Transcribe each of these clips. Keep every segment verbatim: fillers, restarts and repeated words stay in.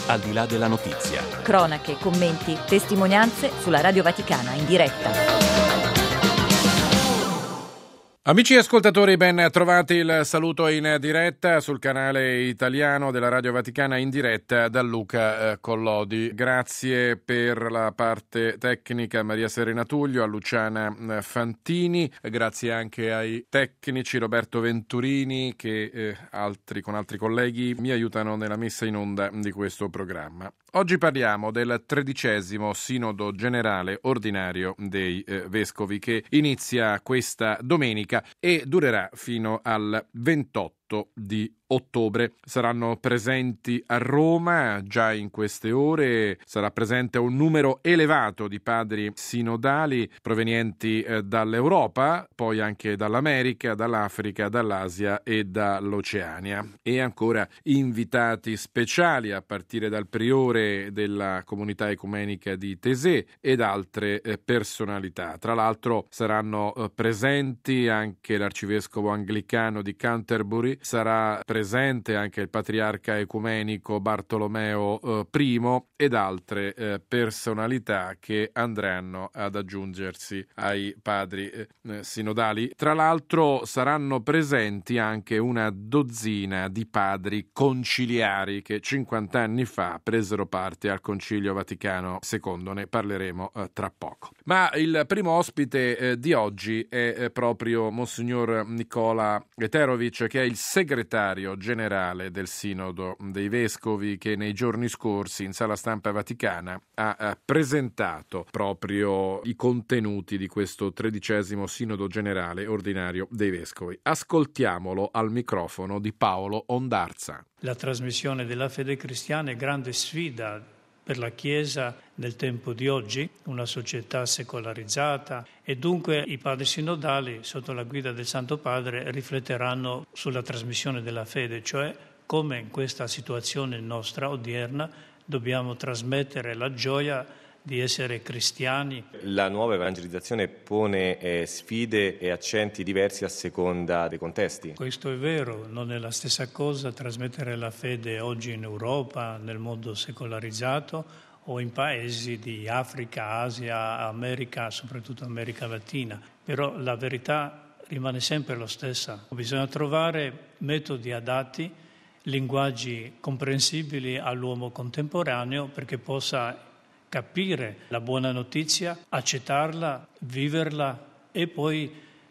al di là della notizia. Cronache, commenti, testimonianze sulla Radio Vaticana in diretta. Amici ascoltatori, ben trovati, il saluto in diretta sul canale italiano della Radio Vaticana in diretta da Luca eh, Collodi. Grazie per la parte tecnica a Maria Serena Tullio, a Luciana eh, Fantini, grazie anche ai tecnici Roberto Venturini che eh, altri, con altri colleghi mi aiutano nella messa in onda di questo programma. Oggi parliamo del tredicesimo Sinodo Generale Ordinario dei eh, Vescovi che inizia questa domenica e durerà fino al ventotto di ottobre. Saranno presenti a Roma già in queste ore, sarà presente un numero elevato di padri sinodali provenienti eh, dall'Europa, poi anche dall'America, dall'Africa, dall'Asia e dall'Oceania, e ancora invitati speciali a partire dal priore della comunità ecumenica di Taizé ed altre eh, personalità. Tra l'altro saranno eh, presenti anche l'arcivescovo anglicano di Canterbury, sarà presente anche il patriarca ecumenico Bartolomeo eh, I ed altre eh, personalità che andranno ad aggiungersi ai padri eh, sinodali. Tra l'altro saranno presenti anche una dozzina di padri conciliari che cinquanta anni fa presero parte al Concilio Vaticano secondo, ne parleremo eh, tra poco. Ma il primo ospite eh, di oggi è eh, proprio Monsignor Nicola Eterovic, che è il segretario generale del Sinodo dei Vescovi, che nei giorni scorsi in Sala Stampa Vaticana ha, ha presentato proprio i contenuti di questo tredicesimo Sinodo Generale Ordinario dei Vescovi. Ascoltiamolo al microfono di Paolo Ondarza. La trasmissione della fede cristiana è grande sfida per la Chiesa nel tempo di oggi, una società secolarizzata, e dunque i padri sinodali sotto la guida del Santo Padre rifletteranno sulla trasmissione della fede, cioè come in questa situazione nostra odierna dobbiamo trasmettere la gioia di essere cristiani. La nuova evangelizzazione pone eh, sfide e accenti diversi a seconda dei contesti. Questo è vero, non è la stessa cosa trasmettere la fede oggi in Europa, nel mondo secolarizzato, o in paesi di Africa, Asia, America, soprattutto America Latina. Però la verità rimane sempre la stessa. Bisogna trovare metodi adatti, linguaggi comprensibili all'uomo contemporaneo perché possa capire la buona notizia, accettarla, viverla e poi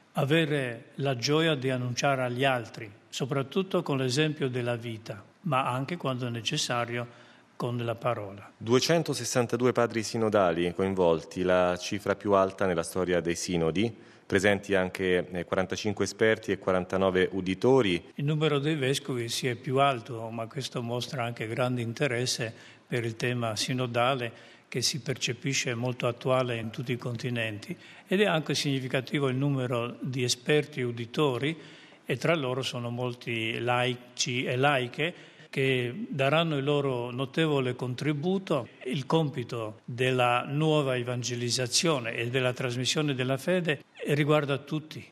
avere la gioia di annunciare agli altri, soprattutto con l'esempio della vita, ma anche quando è necessario con la parola. duecentosessantadue padri sinodali coinvolti, la cifra più alta nella storia dei sinodi, presenti anche quarantacinque esperti e quarantanove uditori. Il numero dei vescovi si è più alto, ma questo mostra anche grande interesse per il tema sinodale, che si percepisce molto attuale in tutti i continenti, ed è anche significativo il numero di esperti e uditori, e tra loro sono molti laici e laiche che daranno il loro notevole contributo. Il compito della nuova evangelizzazione e della trasmissione della fede riguarda tutti.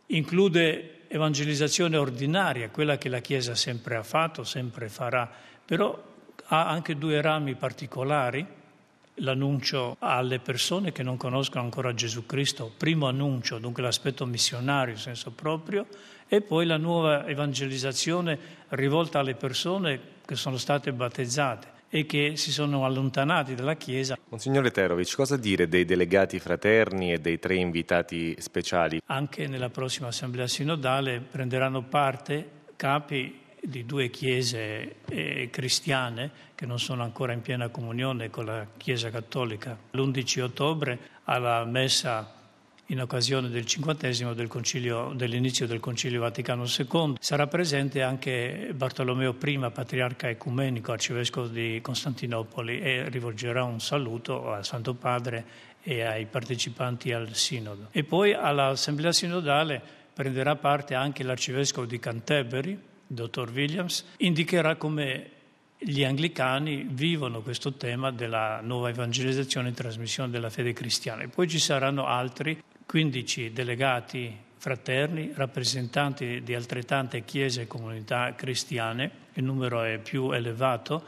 Include evangelizzazione ordinaria, quella che la Chiesa sempre ha fatto, sempre farà, però ha anche due rami particolari. L'annuncio alle persone che non conoscono ancora Gesù Cristo, primo annuncio, dunque l'aspetto missionario in senso proprio, e poi la nuova evangelizzazione rivolta alle persone che sono state battezzate e che si sono allontanati dalla Chiesa. Monsignor Eterovic, cosa dire dei delegati fraterni e dei tre invitati speciali? Anche nella prossima Assemblea Sinodale prenderanno parte capi di due chiese eh, cristiane che non sono ancora in piena comunione con la Chiesa Cattolica. L'undici ottobre, alla messa in occasione del cinquantesimo del concilio, dell'inizio del Concilio Vaticano secondo, sarà presente anche Bartolomeo I, patriarca ecumenico, arcivescovo di Costantinopoli, e rivolgerà un saluto al Santo Padre e ai partecipanti al Sinodo. E poi all'Assemblea Sinodale prenderà parte anche l'arcivescovo di Canterbury, dottor Williams, indicherà come gli anglicani vivono questo tema della nuova evangelizzazione e trasmissione della fede cristiana. E poi ci saranno altri quindici delegati fraterni, rappresentanti di altrettante chiese e comunità cristiane, il numero è più elevato,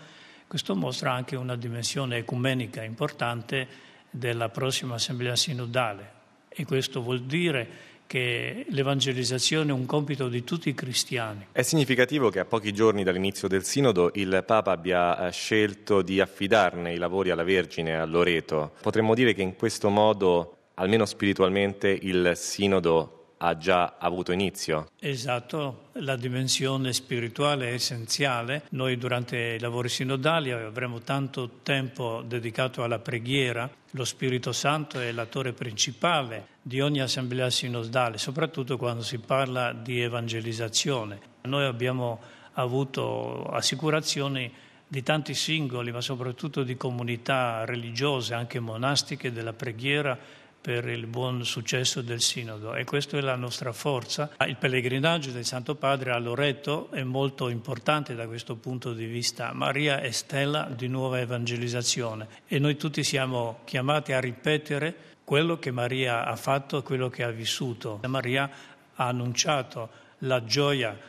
Questo mostra anche una dimensione ecumenica importante della prossima assemblea sinodale, e questo vuol dire che l'evangelizzazione è un compito di tutti i cristiani. È significativo che a pochi giorni dall'inizio del Sinodo il Papa abbia scelto di affidarne i lavori alla Vergine a Loreto. Potremmo dire che in questo modo, almeno spiritualmente, il Sinodo ha già avuto inizio. Esatto, la dimensione spirituale è essenziale. Noi durante i lavori sinodali avremo tanto tempo dedicato alla preghiera. Lo Spirito Santo è l'attore principale di ogni assemblea sinodale, soprattutto quando si parla di evangelizzazione. Noi abbiamo avuto assicurazioni di tanti singoli, ma soprattutto di comunità religiose, anche monastiche, della preghiera per il buon successo del Sinodo, e questa è la nostra forza. Il pellegrinaggio del Santo Padre a Loreto è molto importante da questo punto di vista. Maria è stella di nuova evangelizzazione e noi tutti siamo chiamati a ripetere quello che Maria ha fatto, quello che ha vissuto. Maria ha annunciato la gioia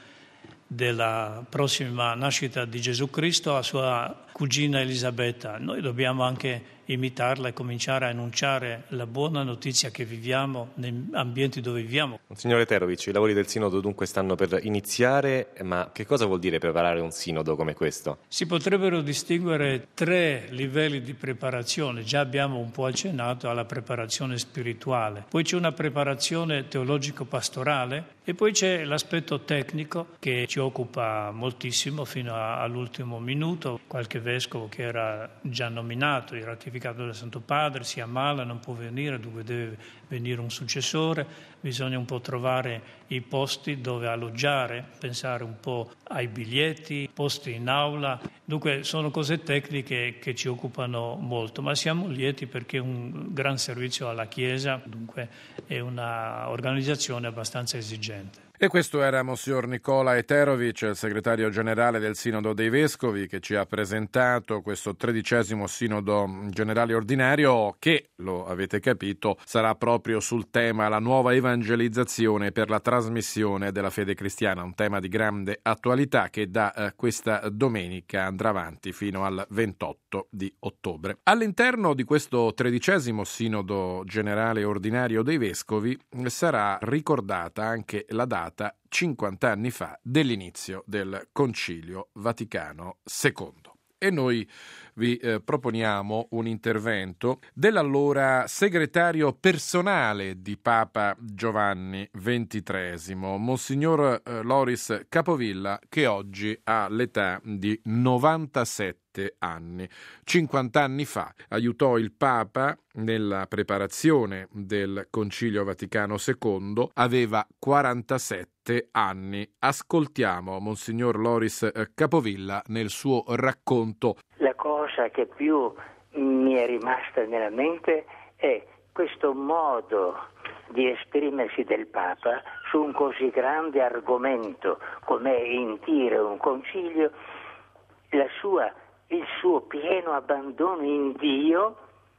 della prossima nascita di Gesù Cristo a sua cugina Elisabetta. Noi dobbiamo anche imitarla e cominciare a annunciare la buona notizia che viviamo negli ambienti dove viviamo. Monsignore Terovic, i lavori del Sinodo dunque stanno per iniziare, ma che cosa vuol dire preparare un Sinodo come questo? Si potrebbero distinguere tre livelli di preparazione. Già abbiamo un po' accennato alla preparazione spirituale, poi c'è una preparazione teologico-pastorale e poi c'è l'aspetto tecnico che ci occupa moltissimo fino a, all'ultimo minuto. Qualche vescovo che era già nominato, il ratificato dal Santo Padre, si ammala, non può venire, dunque deve venire un successore, bisogna un po' trovare i posti dove alloggiare, pensare un po' ai biglietti, posti in aula, dunque sono cose tecniche che ci occupano molto, ma siamo lieti perché è un gran servizio alla Chiesa, dunque è una organizzazione abbastanza esigente. E questo era Monsignor Nicola Eterovic, il segretario generale del Sinodo dei Vescovi, che ci ha presentato questo tredicesimo Sinodo generale ordinario che, lo avete capito, sarà proprio sul tema la nuova evangelizzazione per la trasmissione della fede cristiana, un tema di grande attualità che da eh, questa domenica andrà avanti fino al ventotto di ottobre. All'interno di questo tredicesimo Sinodo generale ordinario dei Vescovi sarà ricordata anche la data cinquanta anni fa dell'inizio del Concilio Vaticano secondo. E noi vi eh, proponiamo un intervento dell'allora segretario personale di Papa Giovanni ventitreesimo, Monsignor eh, Loris Capovilla, che oggi ha l'età di novantasette anni. cinquanta anni fa aiutò il Papa nella preparazione del Concilio Vaticano secondo, aveva quarantasette anni. Ascoltiamo Monsignor Loris Capovilla nel suo racconto. La cosa che più mi è rimasta nella mente è questo modo di esprimersi del Papa su un così grande argomento come intire un concilio, la sua, il suo pieno abbandono in Dio,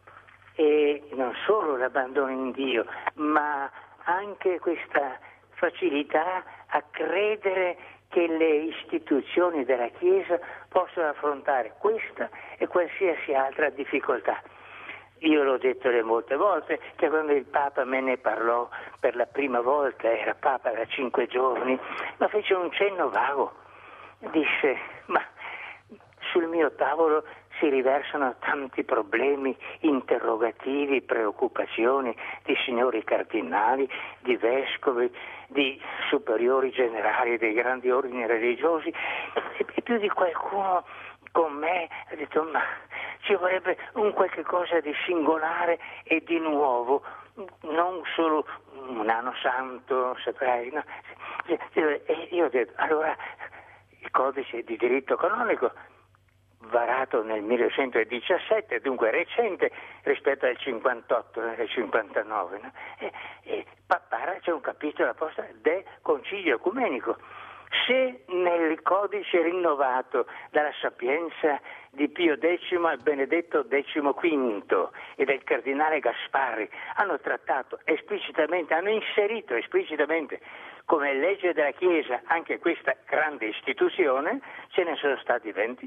e non solo l'abbandono in Dio, ma anche questa facilità a credere che le istituzioni della Chiesa possono affrontare questa e qualsiasi altra difficoltà. Io l'ho detto le molte volte che quando il Papa me ne parlò per la prima volta, era Papa da cinque giorni, ma fece un cenno vago, disse: ma sul mio tavolo si riversano tanti problemi, interrogativi, preoccupazioni di signori cardinali, di vescovi, di superiori generali dei grandi ordini religiosi, e più di qualcuno con me ha detto: ma ci vorrebbe un qualche cosa di singolare e di nuovo, non solo un anno santo, saprai, no? E io ho detto: allora il codice di diritto canonico, varato nel millenovecentodiciassette, dunque recente rispetto al cinquantotto e al cinquantanove, no? e, e Papara c'è un capitolo apposta del Concilio Ecumenico. Se nel codice rinnovato dalla sapienza di Pio X al Benedetto quindici e del cardinale Gasparri hanno trattato esplicitamente, hanno inserito esplicitamente come legge della Chiesa anche questa grande istituzione, ce ne sono stati venti,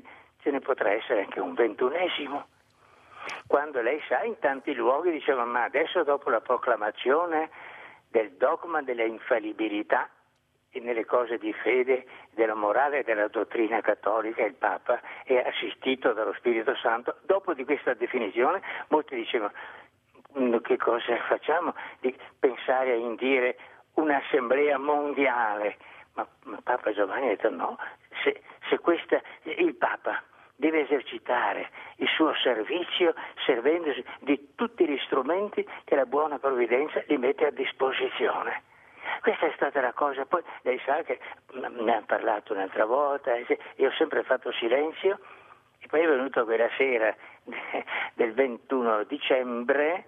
ce ne potrà essere anche un ventunesimo. Quando lei sa, in tanti luoghi diceva, ma adesso dopo la proclamazione del dogma della infallibilità e nelle cose di fede, della morale e della dottrina cattolica, il Papa è assistito dallo Spirito Santo. Dopo di questa definizione molti dicevano, che cosa facciamo di pensare a indire un'assemblea mondiale? Ma, ma Papa Giovanni ha detto no, se, se questa, il Papa deve esercitare il suo servizio servendosi di tutti gli strumenti che la buona provvidenza gli mette a disposizione. Questa è stata la cosa. Poi lei sa che ne ha parlato un'altra volta, io ho sempre fatto silenzio, e poi è venuto quella sera del ventuno dicembre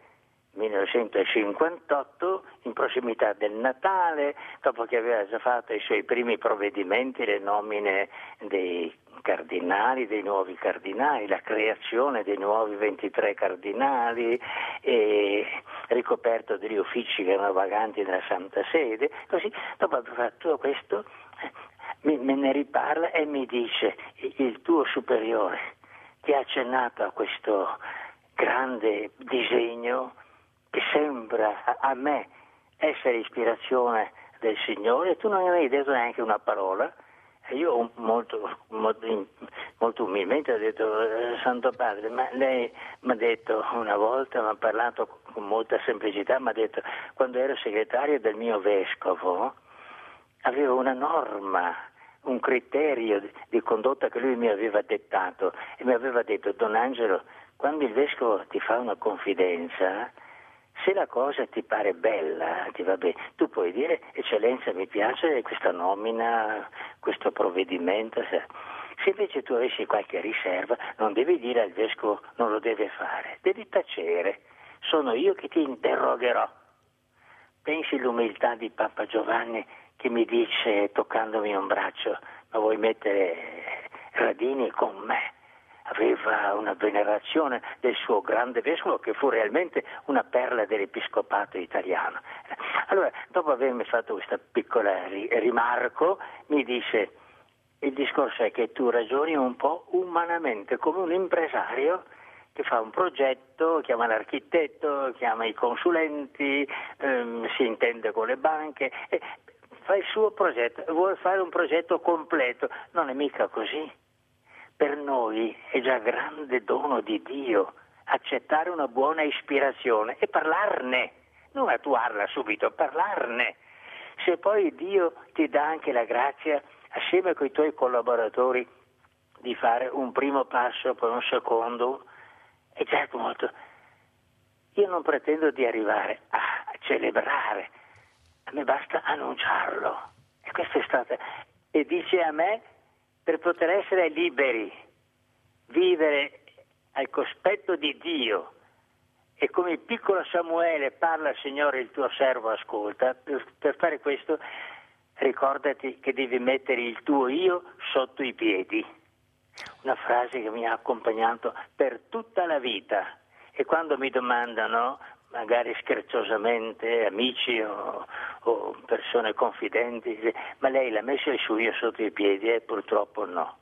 millenovecentocinquantotto, in prossimità del Natale, dopo che aveva già fatto i suoi primi provvedimenti, le nomine dei cardinali, dei nuovi cardinali, la creazione dei nuovi ventitré cardinali, e ricoperto degli uffici che erano vaganti nella Santa Sede. Così, dopo aver fatto tutto questo, me ne riparla e mi dice, il tuo superiore ti ha accennato a questo grande disegno che sembra a, a me essere ispirazione del Signore, e tu non mi hai detto neanche una parola. E io molto, molto, molto umilmente ho detto, eh, Santo Padre, ma lei mi ha detto una volta, mi ha parlato con molta semplicità, mi ha detto, quando ero segretario del mio vescovo, avevo una norma, un criterio di, di condotta che lui mi aveva dettato, e mi aveva detto, Don Angelo, quando il vescovo ti fa una confidenza, se la cosa ti pare bella, ti va bene, tu puoi dire, Eccellenza, mi piace questa nomina, questo provvedimento. Se invece tu avessi qualche riserva, non devi dire al vescovo non lo deve fare, devi tacere, sono io che ti interrogherò. Pensi l'umiltà di Papa Giovanni che mi dice, toccandomi un braccio, ma vuoi mettere Radini con me? Aveva una venerazione del suo grande vescovo, che fu realmente una perla dell'episcopato italiano. Allora, dopo avermi fatto questa piccola rimarco, mi dice, il discorso è che tu ragioni un po' umanamente, come un impresario che fa un progetto, chiama l'architetto, chiama i consulenti, ehm, si intende con le banche, e fa il suo progetto, vuole fare un progetto completo. Non è mica così. Per noi è già grande dono di Dio accettare una buona ispirazione e parlarne, non attuarla subito, parlarne. Se poi Dio ti dà anche la grazia, assieme con i tuoi collaboratori, di fare un primo passo, poi un secondo, è già molto. Io non pretendo di arrivare a celebrare, a me basta annunciarlo. E questo è stato. E dice a me, per poter essere liberi, vivere al cospetto di Dio, e come il piccolo Samuele parla, Signore, il tuo servo ascolta, per, per fare questo ricordati che devi mettere il tuo io sotto i piedi. Una frase che mi ha accompagnato per tutta la vita, e quando mi domandano, magari scherzosamente, amici o, o persone confidenti, ma lei l'ha messo il suo io sotto i piedi? E purtroppo no.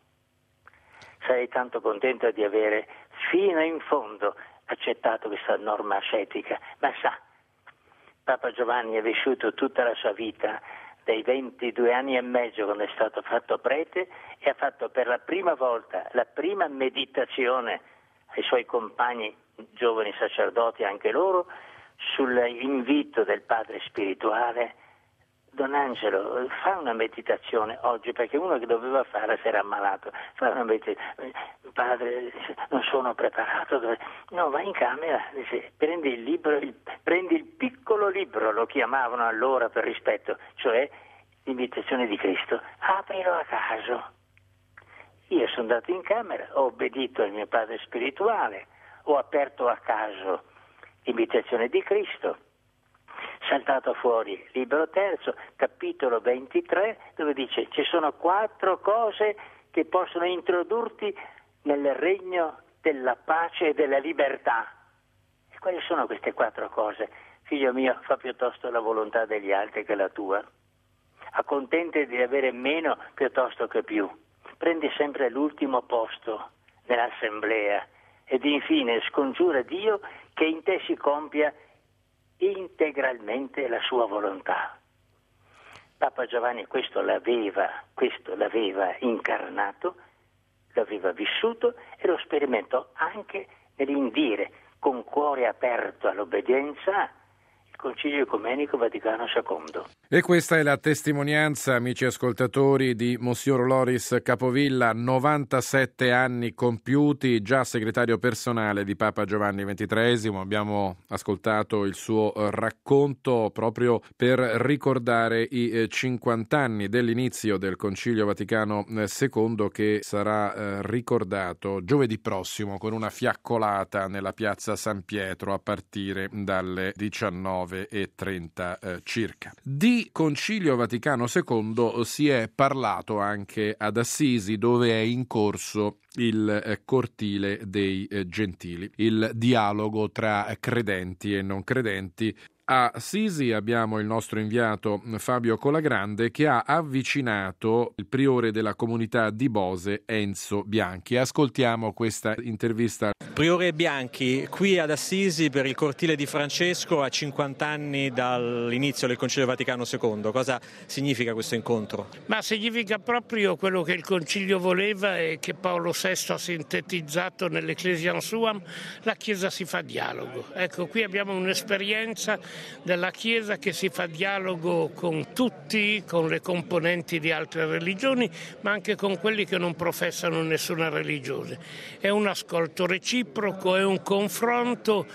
Sarei tanto contento di avere fino in fondo accettato questa norma ascetica, ma sa, Papa Giovanni ha vissuto tutta la sua vita, dai ventidue anni e mezzo quando è stato fatto prete, e ha fatto per la prima volta la prima meditazione ai suoi compagni giovani sacerdoti, anche loro, sull'invito del padre spirituale. Don Angelo, fa una meditazione oggi, perché uno che doveva farla si era ammalato. Fa una meditazione. Padre, non sono preparato. No, vai in camera, dice, prendi il libro, il, prendi il piccolo libro, lo chiamavano allora per rispetto, cioè l'imitazione di Cristo. Aprilo a caso. Io sono andato in camera, ho obbedito al mio padre spirituale, ho aperto a caso l'imitazione di Cristo, saltato fuori libro terzo, capitolo ventitré, dove dice ci sono quattro cose che possono introdurti nel regno della pace e della libertà. E quali sono queste quattro cose? Figlio mio, fa piuttosto la volontà degli altri che la tua, accontenti di avere meno piuttosto che più, prendi sempre l'ultimo posto, nell'assemblea ed infine scongiura Dio che in te si compia integralmente la sua volontà. Papa Giovanni questo l'aveva, questo l'aveva incarnato, l'aveva vissuto e lo sperimentò anche nell'indire con cuore aperto all'obbedienza il Concilio Ecumenico Vaticano secondo. E questa è la testimonianza, amici ascoltatori, di Monsignor Loris Capovilla, novantasette anni compiuti, già segretario personale di Papa Giovanni ventitreesimo. Abbiamo ascoltato il suo racconto proprio per ricordare i cinquanta anni dell'inizio del Concilio Vaticano secondo, che sarà ricordato giovedì prossimo con una fiaccolata nella piazza San Pietro a partire dalle diciannove e trenta circa. Di Concilio Vaticano secondo si è parlato anche ad Assisi, dove è in corso il cortile dei gentili, il dialogo tra credenti e non credenti. A Assisi abbiamo il nostro inviato Fabio Colagrande, che ha avvicinato il priore della comunità di Bose, Enzo Bianchi. Ascoltiamo questa intervista. Priore Bianchi, qui ad Assisi per il cortile di Francesco a cinquanta anni dall'inizio del Concilio Vaticano secondo. Cosa significa questo incontro? Ma significa proprio quello che il Concilio voleva e che Paolo sesto ha sintetizzato nell'Ecclesiam Suam: la Chiesa si fa dialogo. Ecco, qui abbiamo un'esperienza della Chiesa che si fa dialogo con tutti, con le componenti di altre religioni, ma anche con quelli che non professano nessuna religione. È un ascolto reciproco, è un confronto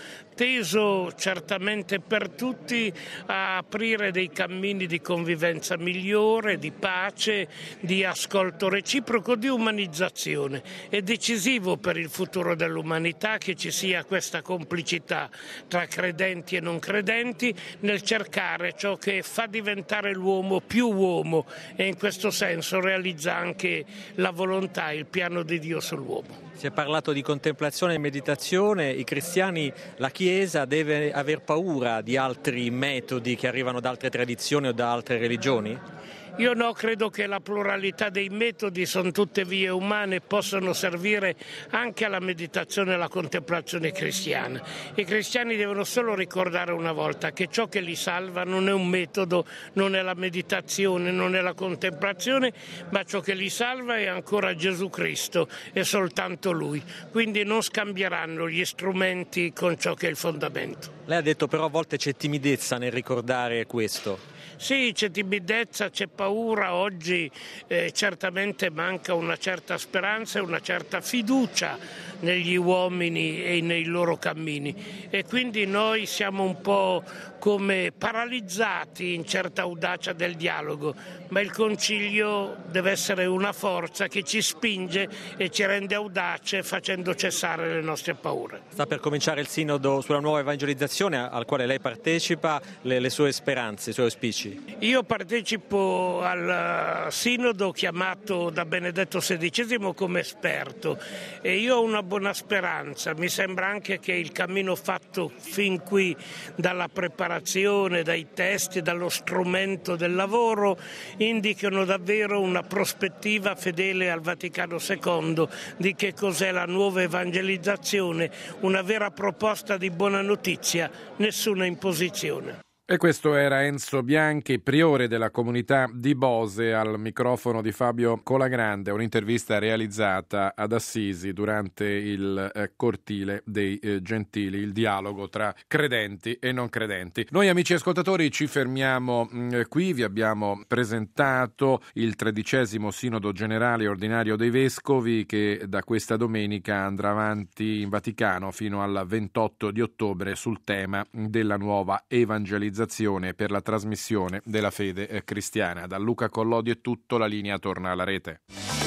teso certamente per tutti a aprire dei cammini di convivenza migliore, di pace, di ascolto reciproco, di umanizzazione. È decisivo per il futuro dell'umanità che ci sia questa complicità tra credenti e non credenti nel cercare ciò che fa diventare l'uomo più uomo, e in questo senso realizza anche la volontà, il piano di Dio sull'uomo. Si è parlato di contemplazione e meditazione. I cristiani, la Chiesa deve aver paura di altri metodi che arrivano da altre tradizioni o da altre religioni? Io no, credo che la pluralità dei metodi, sono tutte vie umane, possano servire anche alla meditazione e alla contemplazione cristiana. I cristiani devono solo ricordare una volta che ciò che li salva non è un metodo, non è la meditazione, non è la contemplazione, ma ciò che li salva è ancora Gesù Cristo, è soltanto Lui. Quindi non scambieranno gli strumenti con ciò che è il fondamento. Lei ha detto però a volte c'è timidezza nel ricordare questo. Sì, c'è timidezza, c'è paura, oggi eh, certamente manca una certa speranza e una certa fiducia negli uomini e nei loro cammini, e quindi noi siamo un po' come paralizzati in certa audacia del dialogo, ma il Concilio deve essere una forza che ci spinge e ci rende audace, facendo cessare le nostre paure. Sta per cominciare il sinodo sulla nuova evangelizzazione al quale lei partecipa, le, le sue speranze, i suoi auspici? Io partecipo al sinodo chiamato da Benedetto sedicesimo come esperto, e io ho una buona speranza. Mi sembra anche che il cammino fatto fin qui, dalla preparazione, dai testi, dallo strumento del lavoro, indicano davvero una prospettiva fedele al Vaticano secondo di che cos'è la nuova evangelizzazione, una vera proposta di buona notizia, nessuna imposizione. E questo era Enzo Bianchi, priore della comunità di Bose, al microfono di Fabio Colagrande, un'intervista realizzata ad Assisi durante il eh, cortile dei eh, gentili, il dialogo tra credenti e non credenti. Noi amici ascoltatori ci fermiamo mh, qui, vi abbiamo presentato il tredicesimo Sinodo Generale Ordinario dei Vescovi, che da questa domenica andrà avanti in Vaticano fino al ventotto di ottobre sul tema della nuova evangelizzazione per la trasmissione della fede cristiana. Da Luca Collodi è tutto, la linea torna alla rete.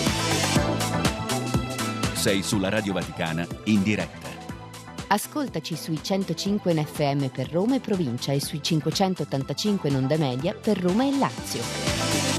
Sei sulla Radio Vaticana in diretta. Ascoltaci sui centocinque in F M per Roma e provincia e sui cinquecentottantacinque in onda media per Roma e Lazio.